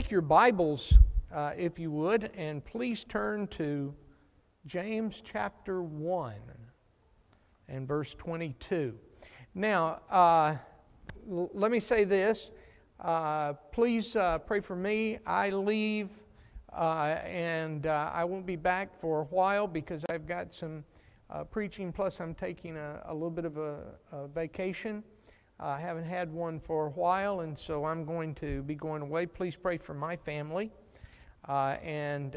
Take your Bibles, if you would, and please turn to James chapter 1 and verse 22. Now, let me say this. Please pray for me. I leave and I won't be back for a while because I've got some preaching, plus I'm taking a little bit of a vacation. I haven't had one for a while, and so I'm going to be going away. Please pray for my family. Then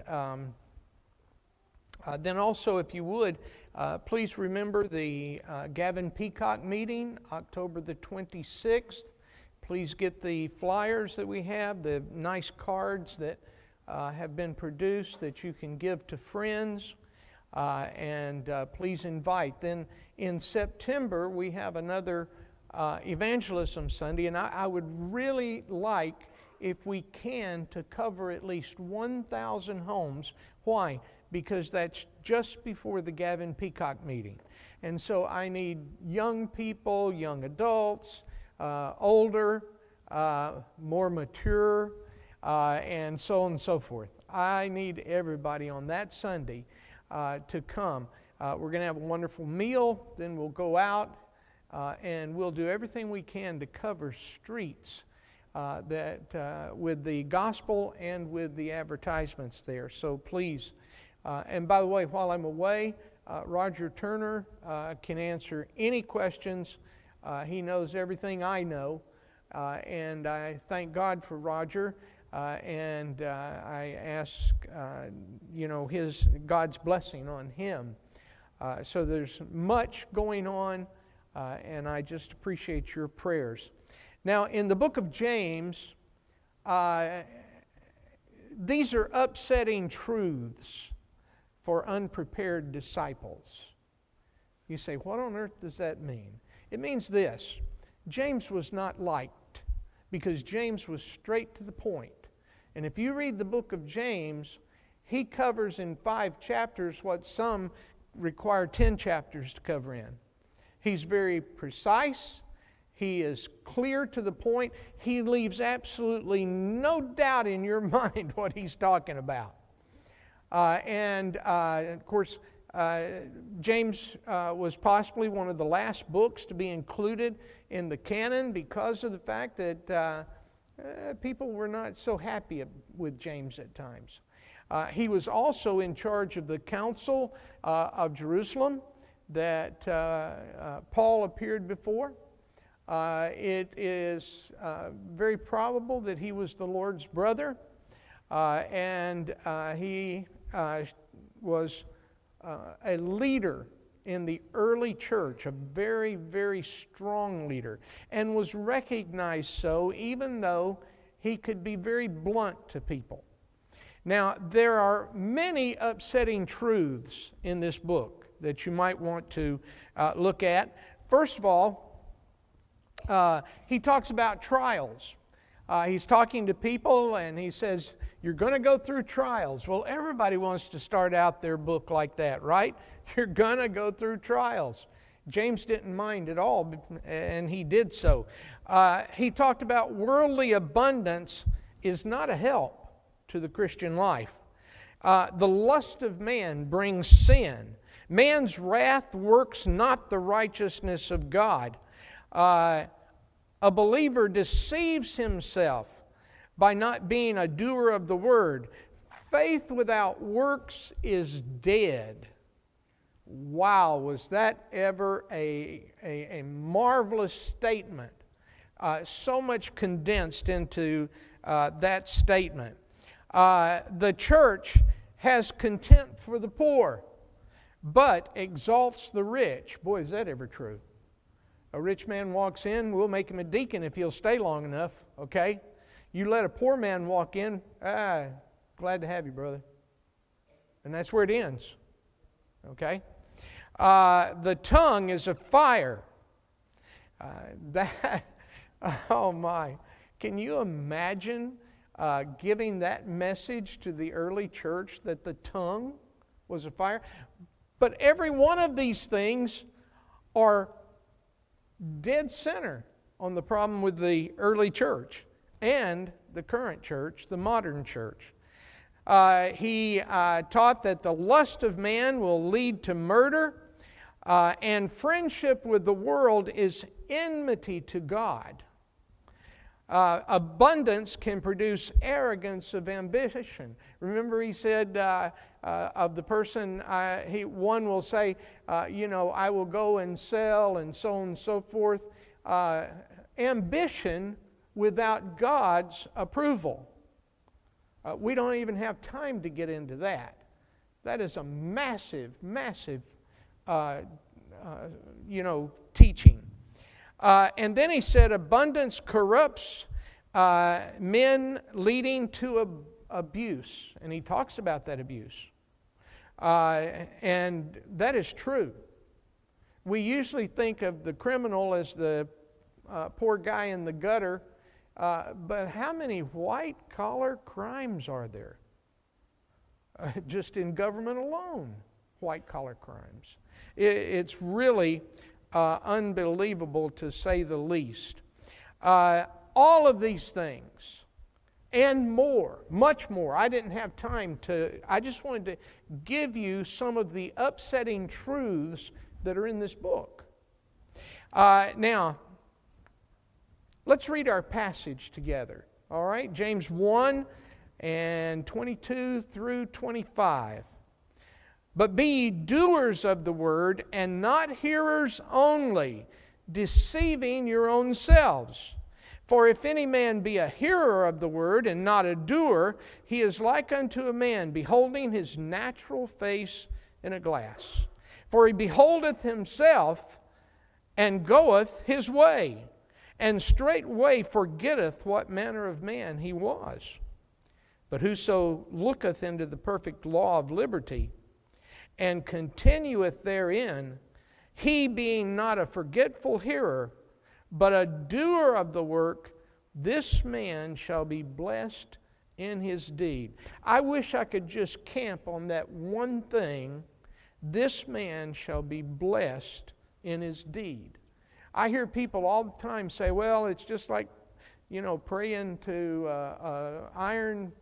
also, if you would, please remember the Gavin Peacock meeting, October the 26th. Please get the flyers that we have, the nice cards that have been produced that you can give to friends, and please invite. Then in September, we have another Evangelism Sunday, and I would really like, if we can, to cover at least 1,000 homes. Why? Because that's just before the Gavin Peacock meeting. And so I need young people, young adults, older, more mature, and so on and so forth. I need everybody on that Sunday to come. We're going to have a wonderful meal, then we'll go out, and we'll do everything we can to cover streets with the gospel and with the advertisements there. So please, and by the way, while I'm away, Roger Turner can answer any questions. He knows everything I know, and I thank God for Roger, and I ask, God's blessing on him. So there's much going on, and I just appreciate your prayers. Now, in the book of James, these are upsetting truths for unprepared disciples. You say, what on earth does that mean? It means this: James was not liked because James was straight to the point. And if you read the book of James, he covers in 5 chapters what some require 10 chapters to cover in. He's very precise. He is clear to the point. He leaves absolutely no doubt in your mind what he's talking about. Of course, James was possibly one of the last books to be included in the canon because of the fact that people were not so happy with James at times. He was also in charge of the Council of Jerusalem that Paul appeared before. It is very probable that he was the Lord's brother, and he was a leader in the early church, a very, very strong leader, and was recognized so even though he could be very blunt to people. Now, there are many upsetting truths in this book that you might want to look at. First of all, he talks about trials. He's talking to people and he says, you're going to go through trials. Well, everybody wants to start out their book like that, right? You're going to go through trials. James didn't mind at all, and he did so. He talked about worldly abundance is not a help to the Christian life. The lust of man brings sin. Man's wrath works not the righteousness of God. A believer deceives himself by not being a doer of the word. Faith without works is dead. Wow, was that ever a marvelous statement? So much condensed into that statement. The church has contempt for the poor, but exalts the rich. Boy, is that ever true. A rich man walks in, we'll make him a deacon if he'll stay long enough, okay? You let a poor man walk in, glad to have you, brother. And that's where it ends, okay? The tongue is a fire. Oh my. Can you imagine giving that message to the early church that the tongue was a fire? But every one of these things are dead center on the problem with the early church. And the current church, the modern church. He taught that the lust of man will lead to murder, and friendship with the world is enmity to God. Abundance can produce arrogance of ambition. Remember, he said of the person, one will say, I will go and sell, and so on and so forth. Ambition without God's approval. We don't even have time to get into that. That is a massive, massive, teaching. And then he said, abundance corrupts men, leading to abuse. And he talks about that abuse. And that is true. We usually think of the criminal as the poor guy in the gutter. But how many white-collar crimes are there? Just in government alone, white-collar crimes. It's really unbelievable, to say the least. All of these things and more, much more. I didn't have time I just wanted to give you some of the upsetting truths that are in this book. Now, let's read our passage together. All right, James 1 and 22 through 25. But be ye doers of the word, and not hearers only, deceiving your own selves. For if any man be a hearer of the word, and not a doer, he is like unto a man beholding his natural face in a glass. For he beholdeth himself, and goeth his way, and straightway forgetteth what manner of man he was. But whoso looketh into the perfect law of liberty, and continueth therein, he being not a forgetful hearer, but a doer of the work, this man shall be blessed in his deed. I wish I could just camp on that one thing. This man shall be blessed in his deed. I hear people all the time say, well, it's just like, praying to iron,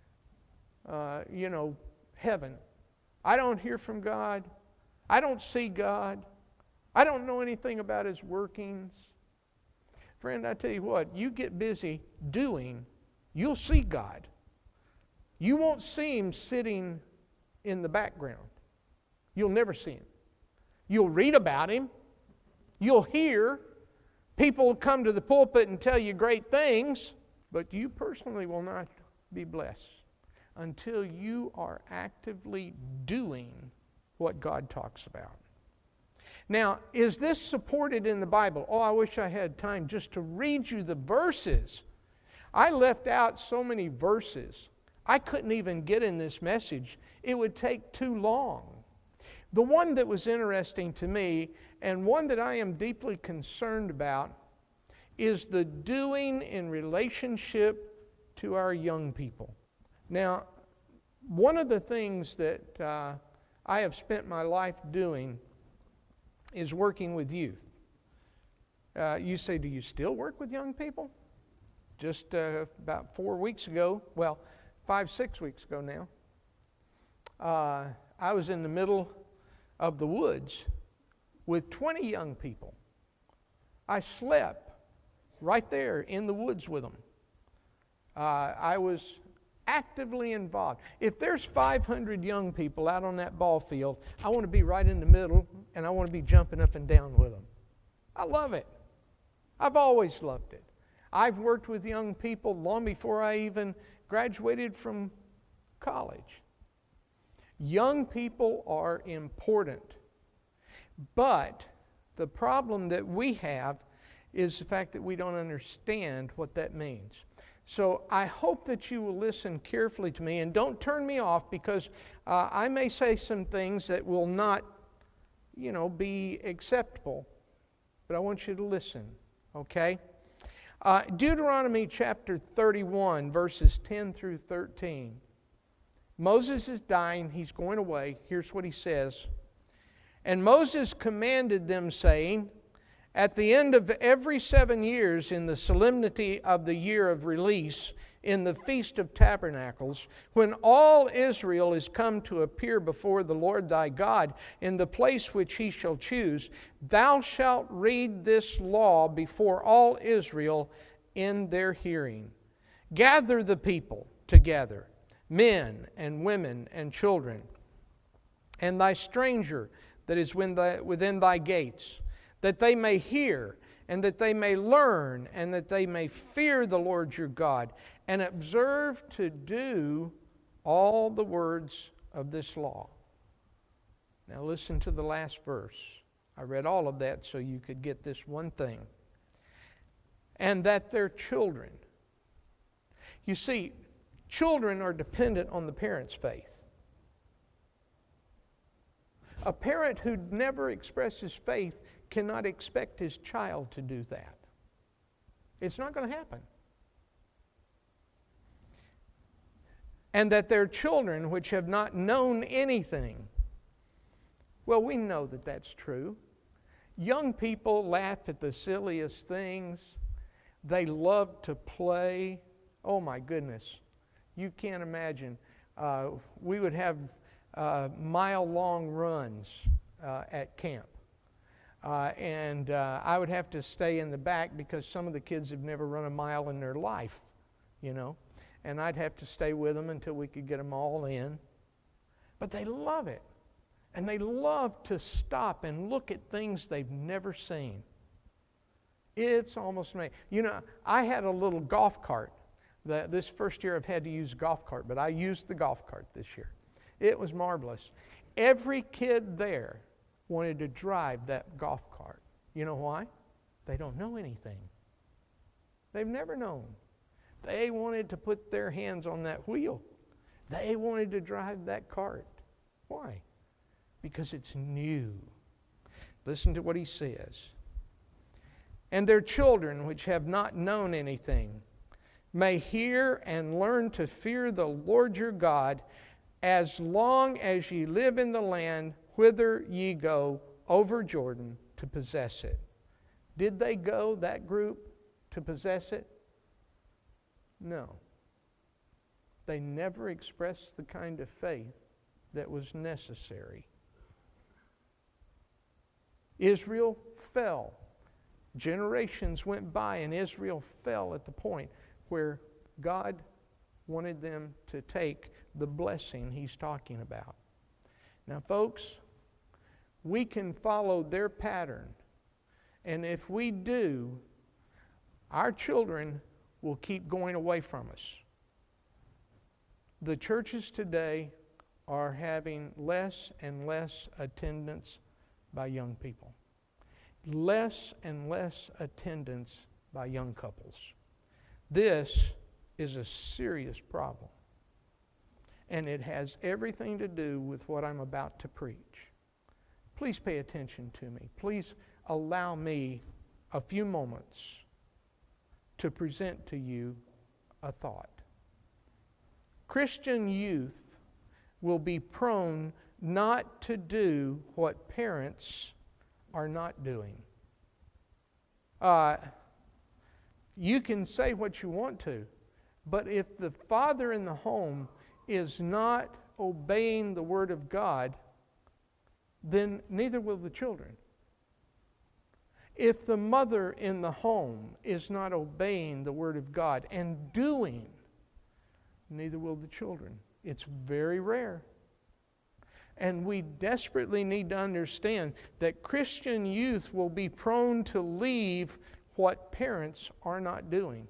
heaven. I don't hear from God. I don't see God. I don't know anything about His workings. Friend, I tell you what, you get busy doing, you'll see God. You won't see Him sitting in the background. You'll never see Him. You'll read about Him. You'll hear people come to the pulpit and tell you great things, but you personally will not be blessed until you are actively doing what God talks about. Now, is this supported in the Bible? Oh, I wish I had time just to read you the verses. I left out so many verses. I couldn't even get in this message. It would take too long. The one that was interesting to me, and one that I am deeply concerned about, is the doing in relationship to our young people. Now, one of the things that I have spent my life doing is working with youth. You say, do you still work with young people? Just about 4 weeks ago, 5-6 weeks ago now, I was in the middle of the woods with 20 young people. I slept right there in the woods with them. I was actively involved. If there's 500 young people out on that ball field, I want to be right in the middle, and I want to be jumping up and down with them. I love it. I've always loved it. I've worked with young people long before I even graduated from college. Young people are important. But the problem that we have is the fact that we don't understand what that means. So I hope that you will listen carefully to me and don't turn me off, because I may say some things that will not, be acceptable. But I want you to listen, okay? Deuteronomy chapter 31, verses 10 through 13. Moses is dying. He's going away. Here's what he says. And Moses commanded them, saying, at the end of every 7 years, in the solemnity of the year of release, in the Feast of Tabernacles, when all Israel is come to appear before the Lord thy God in the place which he shall choose, thou shalt read this law before all Israel in their hearing. Gather the people together, men and women and children, and thy stranger that is within thy gates, that they may hear, and that they may learn, and that they may fear the Lord your God, and observe to do all the words of this law. Now listen to the last verse. I read all of that so you could get this one thing. And that their children. You see, children are dependent on the parent's faith. A parent who never expresses faith cannot expect his child to do that. It's not going to happen. And that their children, which have not known anything. Well, we know that that's true. Young people laugh at the silliest things. They love to play. Oh my goodness. You can't imagine. We would have mile-long runs at camp. And I would have to stay in the back because some of the kids have never run a mile in their life, you know. And I'd have to stay with them until we could get them all in. But they love it. And they love to stop and look at things they've never seen. It's almost amazing. You know, I had a little golf cart. This first year I've had to use a golf cart, but I used the golf cart this year. It was marvelous. Every kid there wanted to drive that golf cart. You know why? They don't know anything. They've never known. They wanted to put their hands on that wheel. They wanted to drive that cart. Why? Because it's new. Listen to what he says. And their children, which have not known anything, may hear and learn to fear the Lord your God as long as ye live in the land whither ye go over Jordan to possess it. Did they go, that group, to possess it? No. They never expressed the kind of faith that was necessary. Israel fell. Generations went by and Israel fell at the point where God wanted them to take the blessing he's talking about. Now, folks, we can follow their pattern. And if we do, our children will keep going away from us. The churches today are having less and less attendance by young people. Less and less attendance by young couples. This is a serious problem. And it has everything to do with what I'm about to preach. Please pay attention to me. Please allow me a few moments to present to you a thought. Christian youth will be prone not to do what parents are not doing. You can say what you want to, but if the father in the home is not obeying the Word of God, then neither will the children. If the mother in the home is not obeying the Word of God and doing, neither will the children. It's very rare. And we desperately need to understand that Christian youth will be prone to leave what parents are not doing.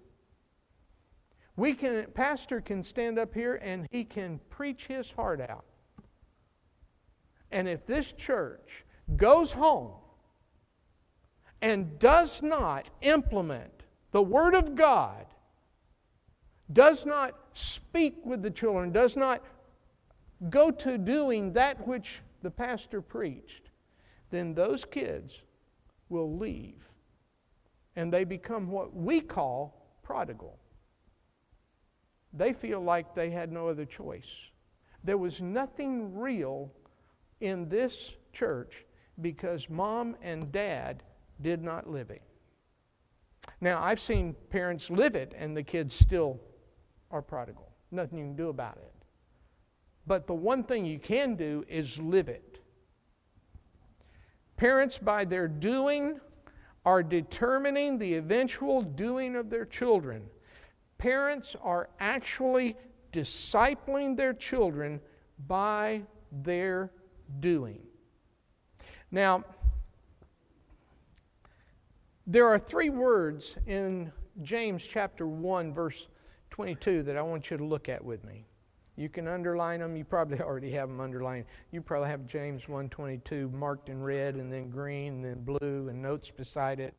Pastor can stand up here and he can preach his heart out. And if this church goes home and does not implement the Word of God, does not speak with the children, does not go to doing that which the pastor preached, then those kids will leave. And they become what we call prodigal. They feel like they had no other choice. There was nothing real in this church because mom and dad did not live it. Now, I've seen parents live it and the kids still are prodigal. Nothing you can do about it. But the one thing you can do is live it. Parents, by their doing, are determining the eventual doing of their children. Parents are actually discipling their children by their doing. Now, there are 3 words in James chapter 1, verse 22 that I want you to look at with me. You can underline them. You probably already have them underlined. You probably have James 1:22 marked in red and then green and then blue and notes beside it.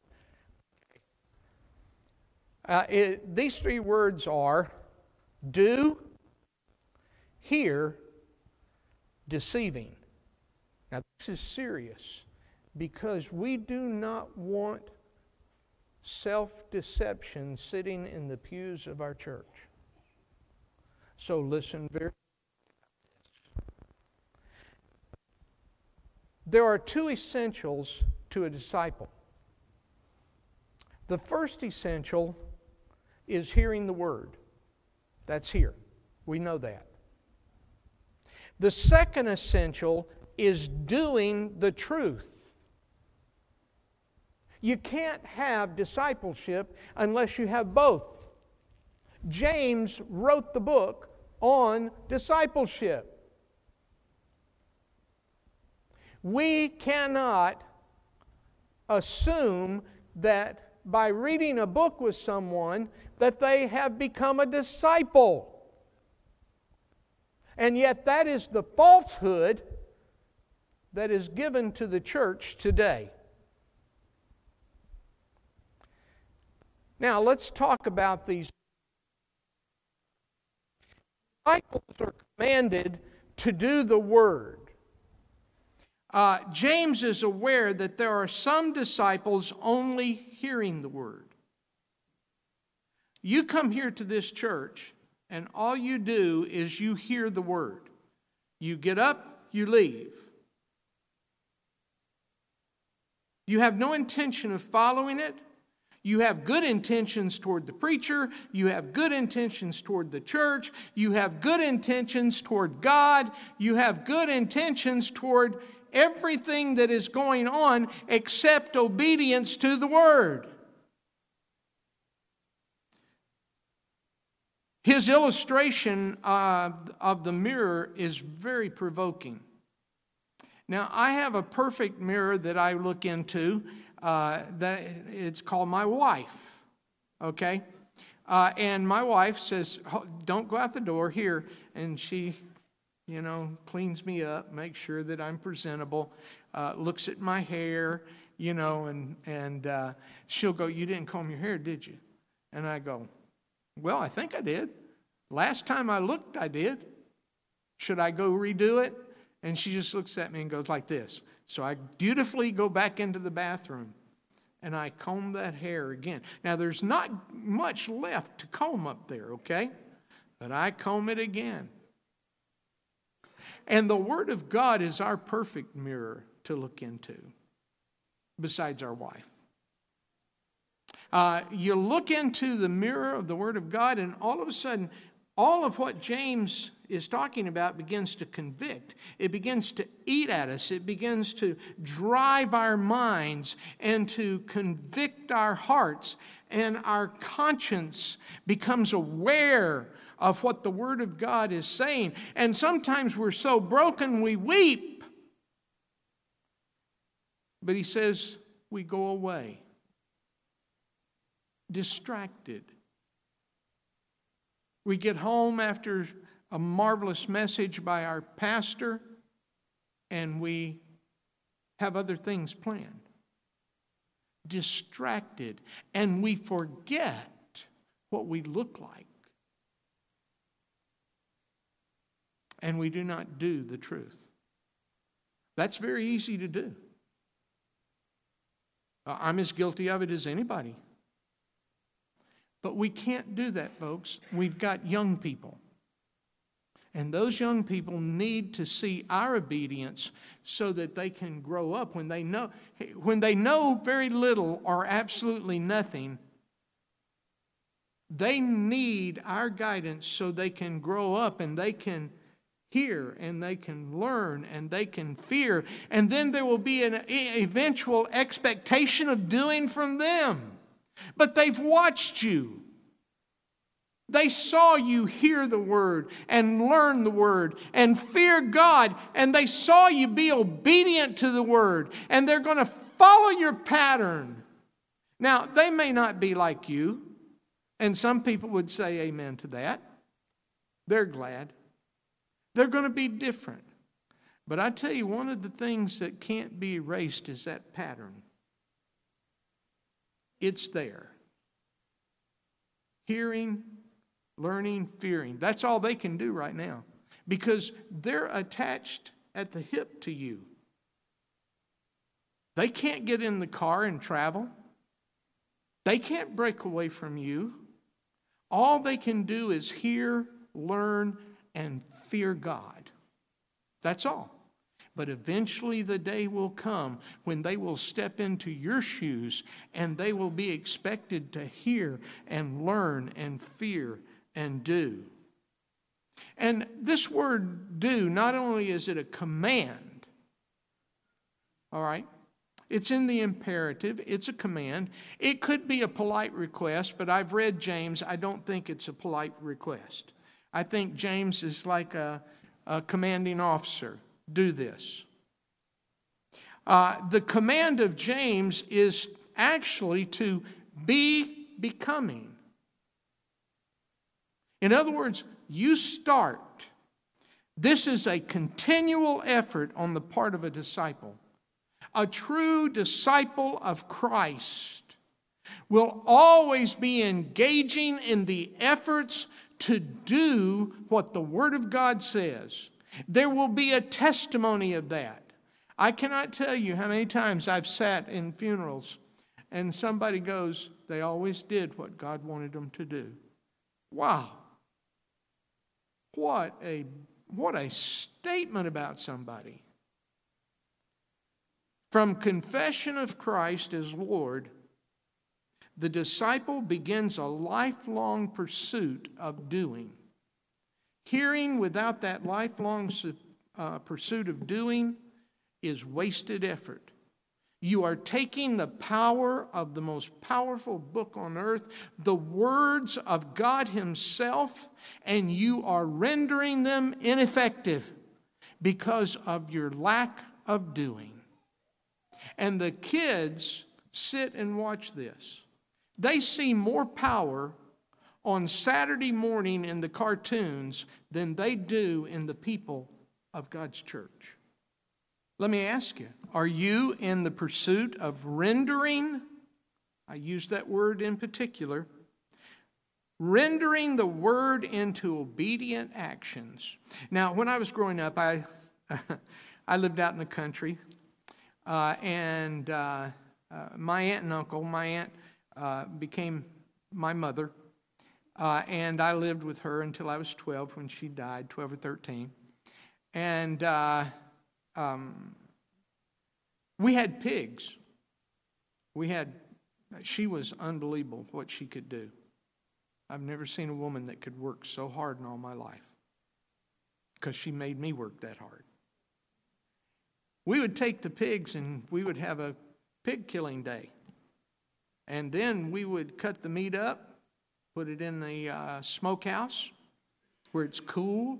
These 3 words are do, hear, deceiving. Now this is serious because we do not want self-deception sitting in the pews of our church. So listen very. There are 2 essentials to a disciple. The first essential is hearing the word. That's here. We know that. The second essential is doing the truth. You can't have discipleship unless you have both. James wrote the book on discipleship. We cannot assume that by reading a book with someone that they have become a disciple. And yet that is the falsehood that is given to the church today. Now let's talk about these. Disciples are commanded to do the word. James is aware that there are some disciples only hearing the word. You come here to this church, and all you do is you hear the word. You get up, you leave. You have no intention of following it. You have good intentions toward the preacher. You have good intentions toward the church. You have good intentions toward God. You have good intentions toward everything that is going on except obedience to the word. His illustration of the mirror is very provoking. Now, I have a perfect mirror that I look into. That it's called my wife, okay? And my wife says, don't go out the door here. And she, cleans me up, makes sure that I'm presentable, looks at my hair, and she'll go, you didn't comb your hair, did you? And I go, well, I think I did. Last time I looked, I did. Should I go redo it? And she just looks at me and goes like this. So I dutifully go back into the bathroom and I comb that hair again. Now there's not much left to comb up there, okay? But I comb it again. And the Word of God is our perfect mirror to look into, besides our wife. You look into the mirror of the Word of God, and all of a sudden, all of what James is talking about begins to convict. It begins to eat at us. It begins to drive our minds and to convict our hearts. And our conscience becomes aware of what the Word of God is saying. And sometimes we're so broken we weep. But he says we go away, distracted. We get home after a marvelous message by our pastor, and we have other things planned. Distracted, and we forget what we look like. And we do not do the truth. That's very easy to do. I'm as guilty of it as anybody. But we can't do that, folks. We've got young people. And those young people need to see our obedience so that they can grow up. When they know very little or absolutely nothing, They need our guidance so they can grow up and they can hear and they can learn and they can fear. And then there will be an eventual expectation of doing from them. But they've watched you. They saw you hear the word and learn the word and fear God. And they saw you be obedient to the word. And they're going to follow your pattern. Now, they may not be like you. And some people would say amen to that. They're glad. They're going to be different. But I tell you, one of the things that can't be erased is that pattern. It's there. Hearing, learning, fearing. That's all they can do right now. Because they're attached at the hip to you. They can't get in the car and travel. They can't break away from you. All they can do is hear, learn, and fear God. That's all. But eventually the day will come when they will step into your shoes and they will be expected to hear and learn and fear and do. And this word do, not only is it a command, all right? It's in the imperative. It's a command. It could be a polite request, but I've read James. I don't think it's a polite request. I think James is like a commanding officer. Do this. The command of James is actually to be becoming. In other words, you start. This is a continual effort on the part of a disciple. A true disciple of Christ will always be engaging in the efforts to do what the Word of God says. There will be a testimony of that. I cannot tell you how many times I've sat in funerals and somebody goes, they always did what God wanted them to do. Wow. What a statement about somebody. From confession of Christ as Lord, the disciple begins a lifelong pursuit of doing. Hearing without that lifelong pursuit of doing is wasted effort. You are taking the power of the most powerful book on earth, the words of God Himself, and you are rendering them ineffective because of your lack of doing. And the kids sit and watch this. They see more power on Saturday morning in the cartoons than they do in the people of God's church. Let me ask you, are you in the pursuit of rendering, I use that word in particular, rendering the word into obedient actions? Now, when I was growing up, I lived out in the country, and my aunt and uncle, my aunt became my mother, and I lived with her until I was 12 when she died, 12 or 13. And we had pigs. She was unbelievable what she could do. I've never seen a woman that could work so hard in all my life because she made me work that hard. We would take the pigs and we would have a pig killing day. And then we would cut the meat up, put it in the smokehouse where it's cool.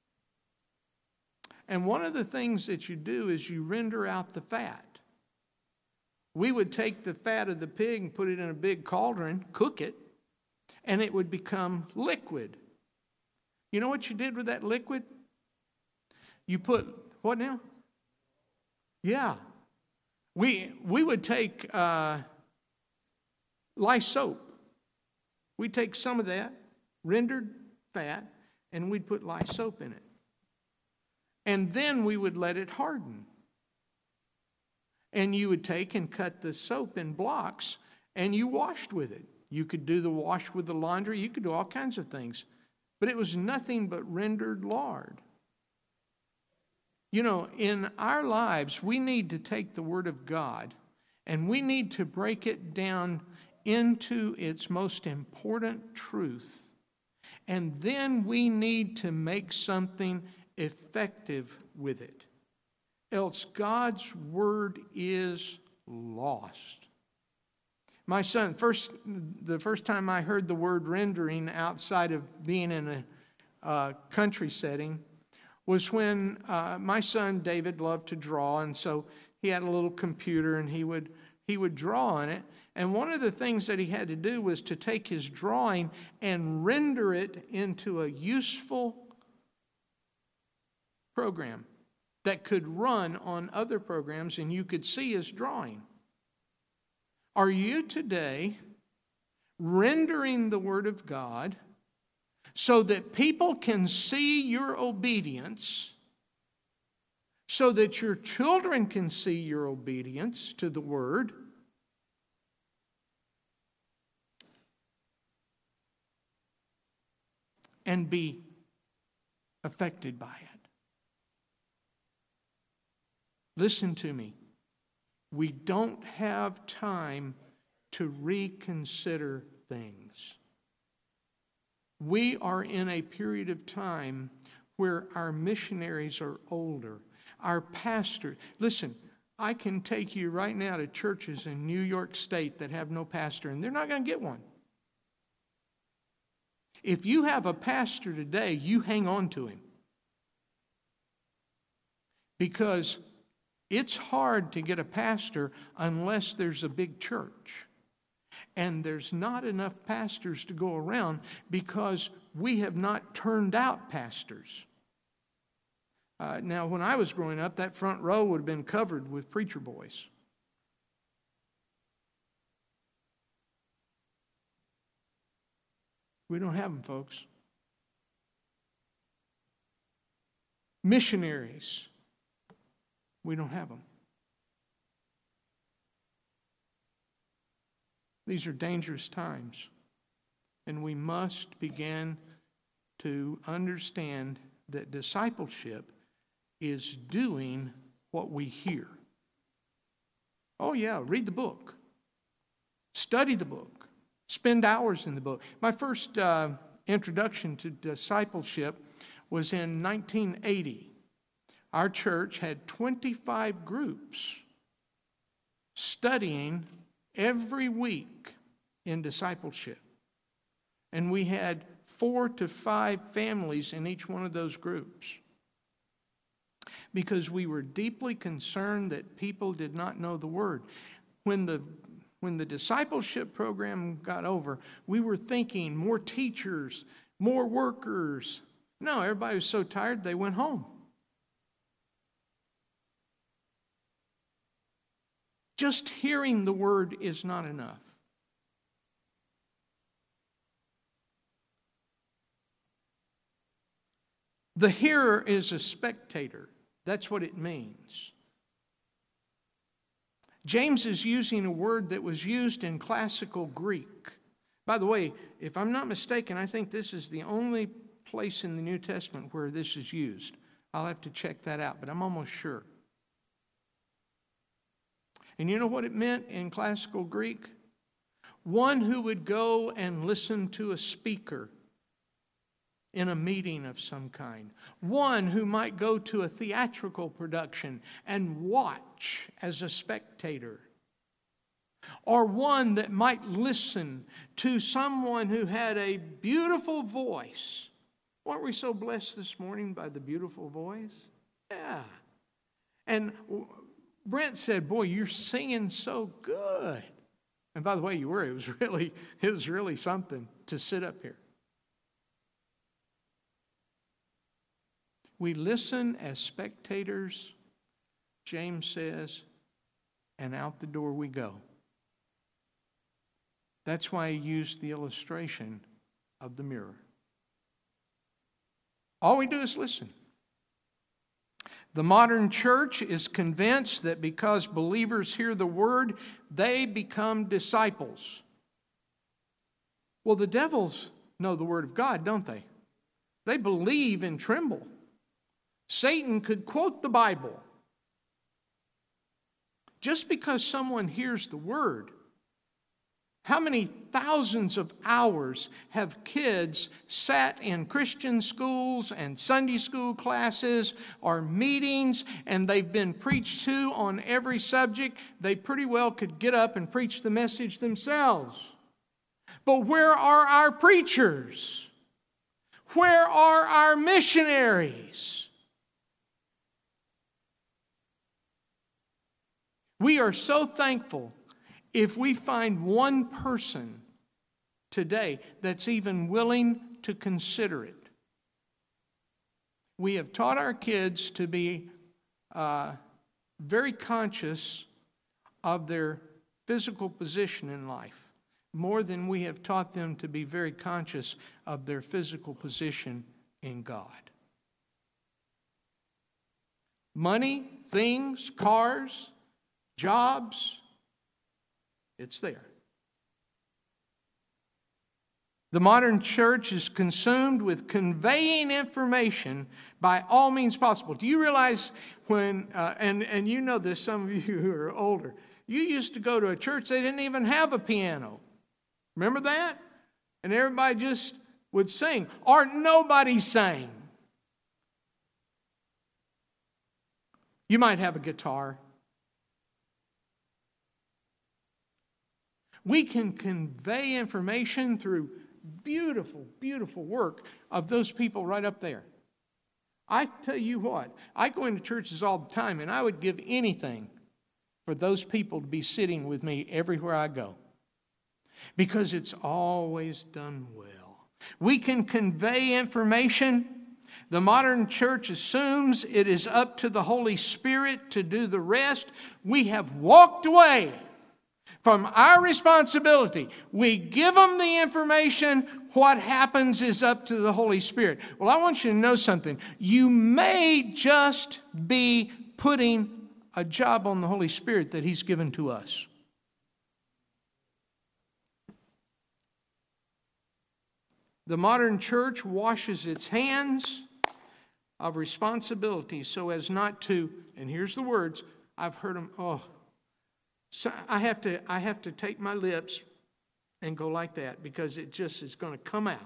And one of the things that you do is you render out the fat. We would take the fat of the pig and put it in a big cauldron, cook it, and it would become liquid. You know what you did with that liquid? You put, what now? Yeah. We would take lye soap. We'd take some of that, rendered fat, and we'd put lye soap in it. And then we would let it harden. And you would take and cut the soap in blocks, and you washed with it. You could do the wash with the laundry. You could do all kinds of things. But it was nothing but rendered lard. You know, in our lives, we need to take the Word of God, and we need to break it down into its most important truth. And then we need to make something effective with it. Else God's Word is lost. My son, the first time I heard the word rendering outside of being in a country setting was when my son David loved to draw, and so he had a little computer and he would draw on it. And one of the things that he had to do was to take his drawing and render it into a useful program that could run on other programs and you could see his drawing. Are you today rendering the Word of God so that people can see your obedience, so that your children can see your obedience to the Word? And be affected by it? Listen to me. We don't have time to reconsider things. We are in a period of time where our missionaries are older. Our pastor, listen, I can take you right now to churches in New York State that have no pastor, and they're not going to get one. If you have a pastor today, you hang on to him. Because it's hard to get a pastor unless there's a big church. And there's not enough pastors to go around because we have not turned out pastors. Now, when I was growing up, that front row would have been covered with preacher boys. We don't have them, folks. Missionaries. We don't have them. These are dangerous times, and we must begin to understand that discipleship is doing what we hear. Oh yeah, read the book. Study the book. Spend hours in the book. My first introduction to discipleship was in 1980. Our church had 25 groups studying every week in discipleship. And we had 4 to 5 families in each one of those groups. Because we were deeply concerned that people did not know the Word. When the discipleship program got over, we were thinking more teachers, more workers. No, everybody was so tired they went home. Just hearing the Word is not enough. The hearer is a spectator. That's what it means. James is using a word that was used in classical Greek. By the way, if I'm not mistaken, I think this is the only place in the New Testament where this is used. I'll have to check that out, but I'm almost sure. And you know what it meant in classical Greek? One who would go and listen to a speaker in a meeting of some kind. One who might go to a theatrical production and watch as a spectator. Or one that might listen to someone who had a beautiful voice. Weren't we so blessed this morning by the beautiful voice? Yeah. And Brent said, "Boy, you're singing so good." And by the way, you were. It was really something to sit up here. We listen as spectators, James says, and out the door we go. That's why he used the illustration of the mirror. All we do is listen. The modern church is convinced that because believers hear the word, they become disciples. Well, the devils know the word of God, don't they? They believe and tremble. Satan could quote the Bible. Just because someone hears the word How many thousands of hours have kids sat in Christian schools and Sunday school classes or meetings, and they've been preached to on every subject? They pretty well could get up and preach the message themselves. But where are our preachers? Where are our missionaries? We are so thankful if we find one person today that's even willing to consider it. We have taught our kids to be very conscious of their physical position in life, more than we have taught them to be very conscious of their physical position in God. Money, things, cars, jobs, it's there. The modern church is consumed with conveying information by all means possible. Do you realize when, and you know this, some of you who are older, you used to go to a church, they didn't even have a piano. Remember that? And everybody just would sing, or nobody sang. You might have a guitar. We can convey information through beautiful, beautiful work of those people right up there. I tell you what, I go into churches all the time, and I would give anything for those people to be sitting with me everywhere I go, because it's always done well. We can convey information. The modern church assumes it is up to the Holy Spirit to do the rest. We have walked away from our responsibility. We give them the information. What happens is up to the Holy Spirit. Well, I want you to know something. You may just be putting a job on the Holy Spirit that He's given to us. The modern church washes its hands of responsibility so as not to, and here's the words, I've heard them, so I have to take my lips and go like that because it just is going to come out.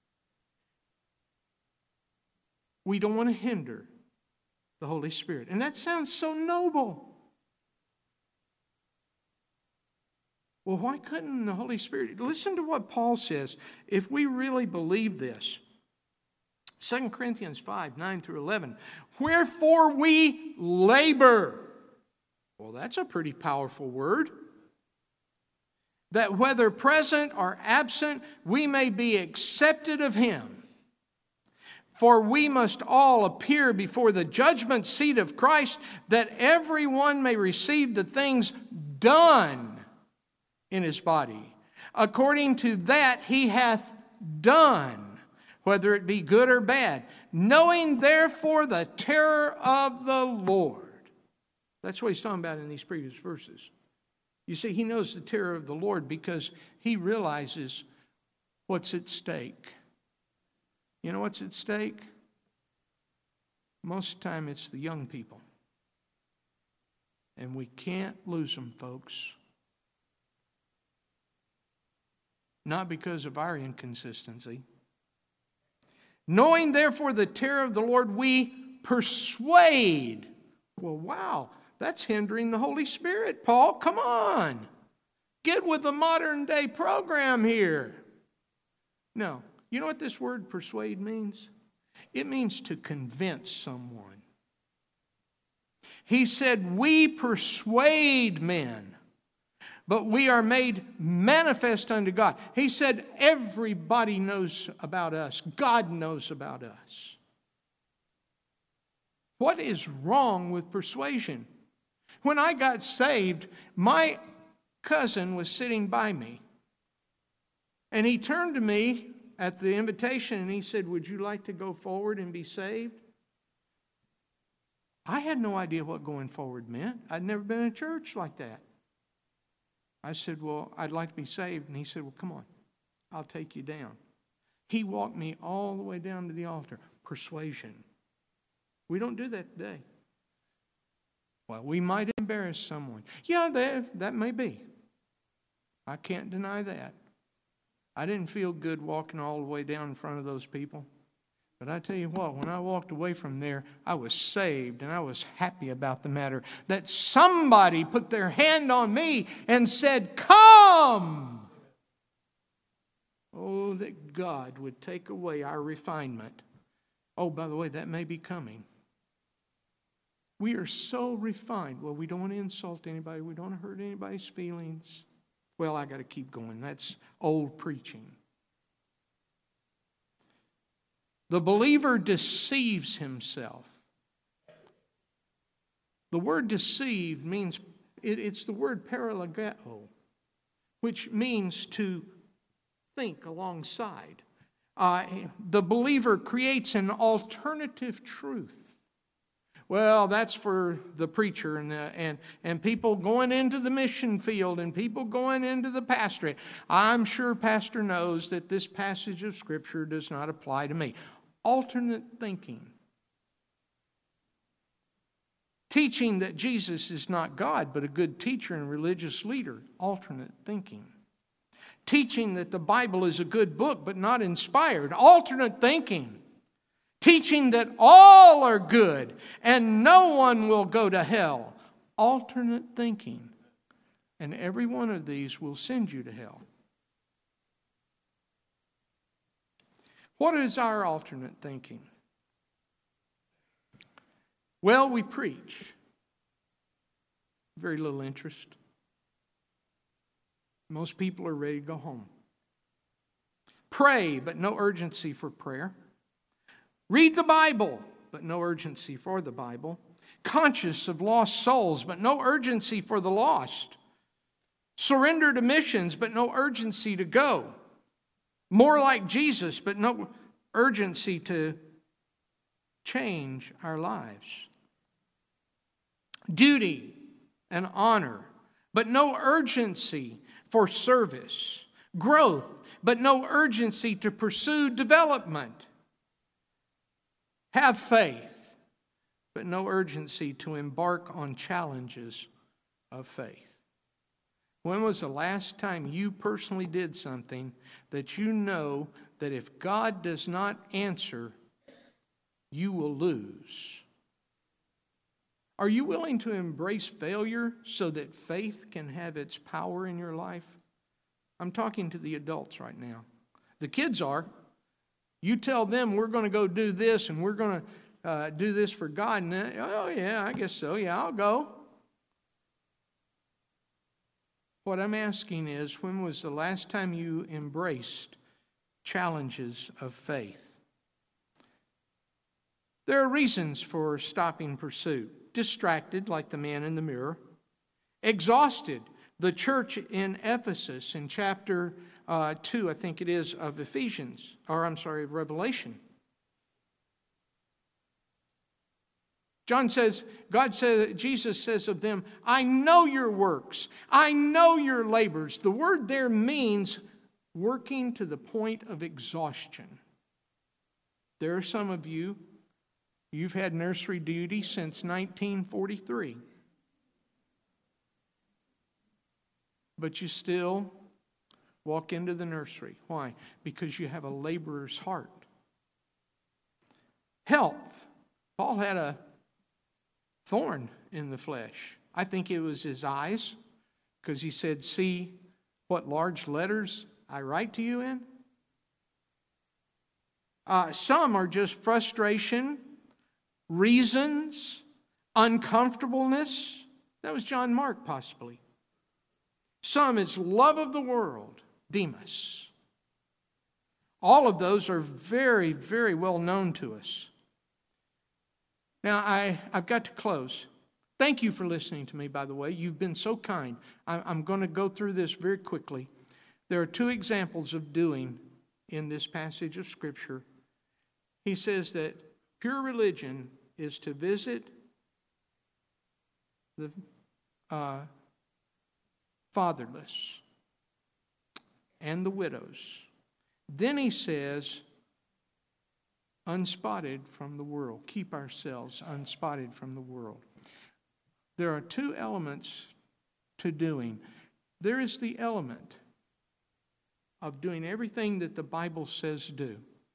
We don't want to hinder the Holy Spirit. And that sounds so noble. Well, why couldn't the Holy Spirit? Listen to what Paul says. If we really believe this, 2 Corinthians 5, 9 through 11. Wherefore we labor. Well, that's a pretty powerful word. That whether present or absent, we may be accepted of Him. For we must all appear before the judgment seat of Christ, that everyone may receive the things done in his body, according to that he hath done, whether it be good or bad, knowing therefore the terror of the Lord. That's what he's talking about in these previous verses. You see, he knows the terror of the Lord because he realizes what's at stake. You know what's at stake? Most of the time it's the young people. And we can't lose them, folks. Not because of our inconsistency. Knowing therefore the terror of the Lord, we persuade. Well, wow, that's hindering the Holy Spirit, Paul. Come on. Get with the modern day program here. No. You know what this word persuade means? It means to convince someone. He said, we persuade men, but we are made manifest unto God. He said, everybody knows about us. God knows about us. What is wrong with persuasion? When I got saved, my cousin was sitting by me. And he turned to me at the invitation and he said, would you like to go forward and be saved? I had no idea what going forward meant. I'd never been in a church like that. I said, well, I'd like to be saved. And he said, well, come on, I'll take you down. He walked me all the way down to the altar. Persuasion. We don't do that today. Well, we might embarrass someone. Yeah, that may be. I can't deny that. I didn't feel good walking all the way down in front of those people. But I tell you what, when I walked away from there, I was saved and I was happy about the matter. That somebody put their hand on me and said, "Come!" Oh, that God would take away our refinement. Oh, by the way, that may be coming. We are so refined. Well, we don't want to insult anybody. We don't want to hurt anybody's feelings. Well, I got to keep going. That's old preaching. The believer deceives himself. The word deceived means, it's the word paralageo, which means to think alongside. The believer creates an alternative truth. Well, that's for the preacher and people going into the mission field and people going into the pastorate. I'm sure pastor knows that this passage of Scripture does not apply to me. Alternate thinking. Teaching that Jesus is not God, but a good teacher and religious leader. Alternate thinking. Teaching that the Bible is a good book, but not inspired. Alternate thinking. Teaching that all are good and no one will go to hell. Alternate thinking. And every one of these will send you to hell. What is our alternate thinking? Well, we preach. Very little interest. Most people are ready to go home. Pray, but no urgency for prayer. Read the Bible, but no urgency for the Bible. Conscious of lost souls, but no urgency for the lost. Surrender to missions, but no urgency to go. More like Jesus, but no urgency to change our lives. Duty and honor, but no urgency for service. Growth, but no urgency to pursue development. Have faith, but no urgency to embark on challenges of faith. When was the last time you personally did something that you know that if God does not answer, you will lose? Are you willing to embrace failure so that faith can have its power in your life? I'm talking to the adults right now. The kids are. You tell them we're going to go do this and we're going to do this for God. And oh yeah, I guess so. Yeah, I'll go. What I'm asking is, when was the last time you embraced challenges of faith? There are reasons for stopping pursuit. Distracted, like the man in the mirror. Exhausted. The church in Ephesus in chapter 2, I think it is, of of Revelation. Jesus says of them, I know your works. I know your labors. The word there means working to the point of exhaustion. There are some of you, you've had nursery duty since 1943. But you still walk into the nursery. Why? Because you have a laborer's heart. Health. Paul had a thorn in the flesh. I think it was his eyes, because he said, see what large letters I write to you in? Some are just frustration, reasons, uncomfortableness. That was John Mark, possibly. Some is love of the world, Demas. All of those are very, very well known to us. Now, I've got to close. Thank you for listening to me, by the way. You've been so kind. I'm going to go through this very quickly. There are two examples of doing in this passage of Scripture. He says that pure religion is to visit the fatherless and the widows. Then he says, unspotted from the world. Keep ourselves unspotted from the world. There are two elements to doing. there is the element of doing everything that the Bible says do.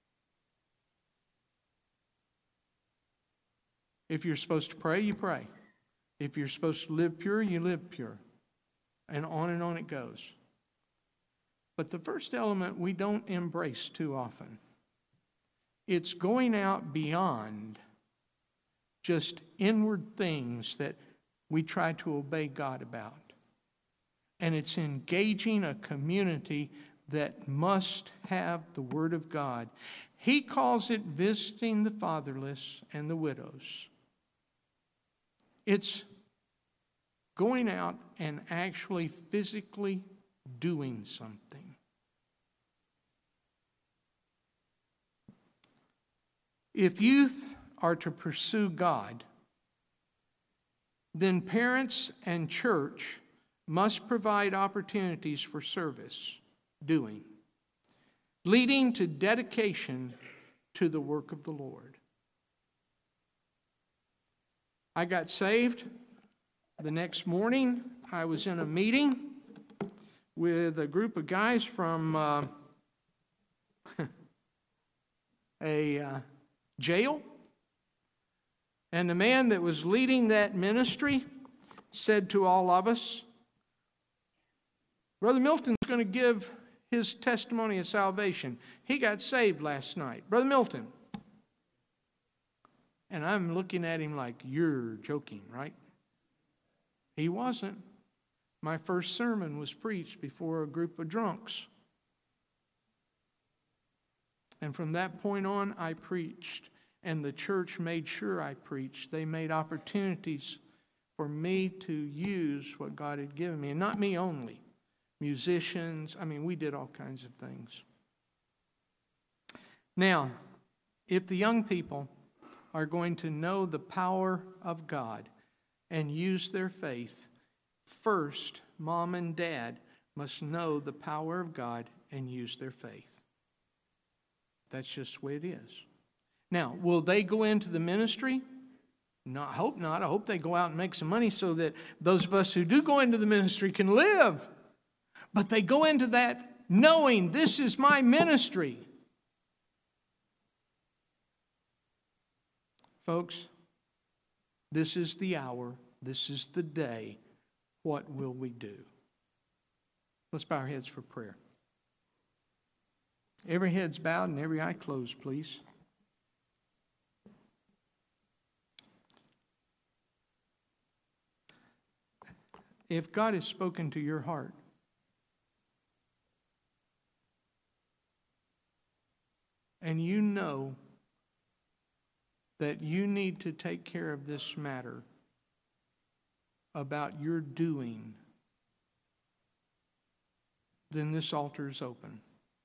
If you're supposed to pray, you pray. If you're supposed to live pure, you live pure. And on it goes. But the first element we don't embrace too often. It's going out beyond just inward things that we try to obey God about. And it's engaging a community that must have the Word of God. He calls it visiting the fatherless and the widows. It's going out and actually physically doing something. If youth are to pursue God, then parents and church must provide opportunities for service, doing, leading to dedication to the work of the Lord. I got saved. The next morning, I was in a meeting with a group of guys from a jail. And the man that was leading that ministry said to all of us, Brother Milton's going to give his testimony of salvation. He got saved last night. Brother Milton. And I'm looking at him like, you're joking, right? He wasn't. My first sermon was preached before a group of drunks. And from that point on, I preached. And the church made sure I preached. They made opportunities for me to use what God had given me. And not me only. Musicians. We did all kinds of things. Now, if the young people are going to know the power of God and use their faith, first, mom and dad must know the power of God and use their faith. That's just the way it is. Now, will they go into the ministry? No, I hope not. I hope they go out and make some money so that those of us who do go into the ministry can live. But they go into that knowing this is my ministry. Folks, this is the hour. This is the day. What will we do? Let's bow our heads for prayer. Every head's bowed and every eye closed, please. If God has spoken to your heart, and you know that you need to take care of this matter about your doing, then this altar is open.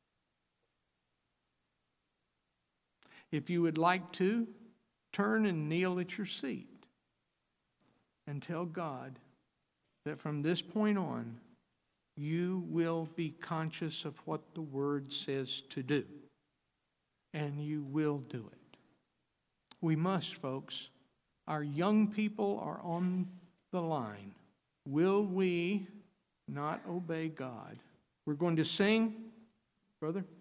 If you would like to, turn and kneel at your seat and tell God that from this point on, you will be conscious of what the Word says to do. And you will do it. We must, folks. Our young people are on the line. Will we not obey God? We're going to sing, brother.